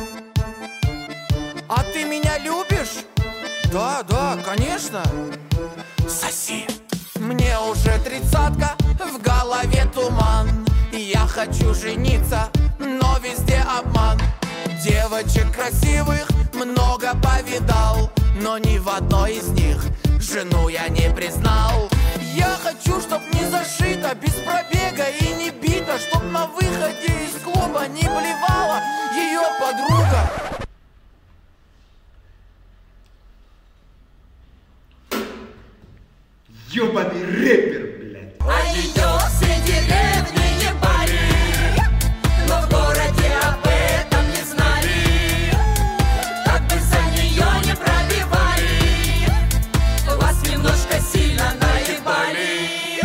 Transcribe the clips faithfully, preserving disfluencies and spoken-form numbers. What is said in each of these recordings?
А ты меня любишь? Да, да, конечно. Соси. Мне уже тридцатка, в голове туман. Я хочу жениться, но везде обман. Девочек красивых много повидал, но ни в одной из них жену я не признал. Я хочу, чтоб не зашито, без пробега и не бита, чтоб на выходе из клуба не блевала ее подруга. Ёбаный рэпер, блядь. А ее все деревни ебали, но в городе об этом не знали. Как бы за нее не пробивали, вас немножко сильно наебали.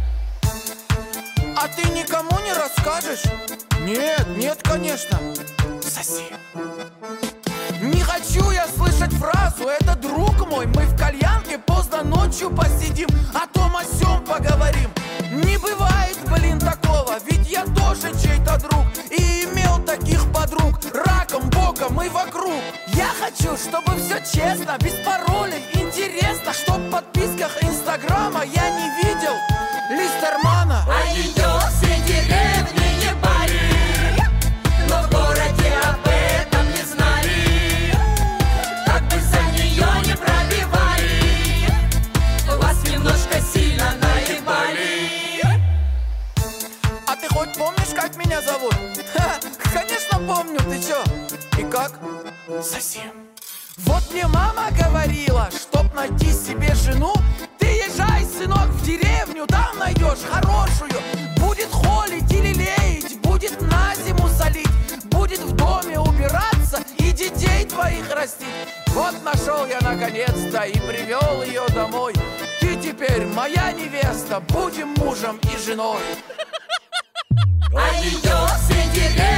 А ты никому не расскажешь? Нет, нет, конечно. Соси. Не хочу я слышать фразу: это друг мой, мы в кальянке поздно ночью посидим, о том о сём поговорим. Не бывает, блин, такого, ведь я тоже чей-то друг и имел таких подруг раком, боком и вокруг. Я хочу, чтобы все честно, без паролей, интересно, чтоб в подписках инстаграма я не видел Листермана. А ее все деревни ебали, но в городе об этом не знали. Как бы за нее не пробивали, вас немножко сильно наебали. А ты хоть помнишь, как меня зовут? Ха, конечно помню, ты чё? И как? Совсем. Вот мне мама говорила, чтоб найти себе жену, ты езжай, сынок, в деревню, там найдешь хорошую. Будет холить или леять, будет на зиму солить, будет в доме убираться и детей твоих растить. Вот нашел я наконец-то и привел ее домой. Ты теперь моя невеста, будем мужем и женой. А ее все деревни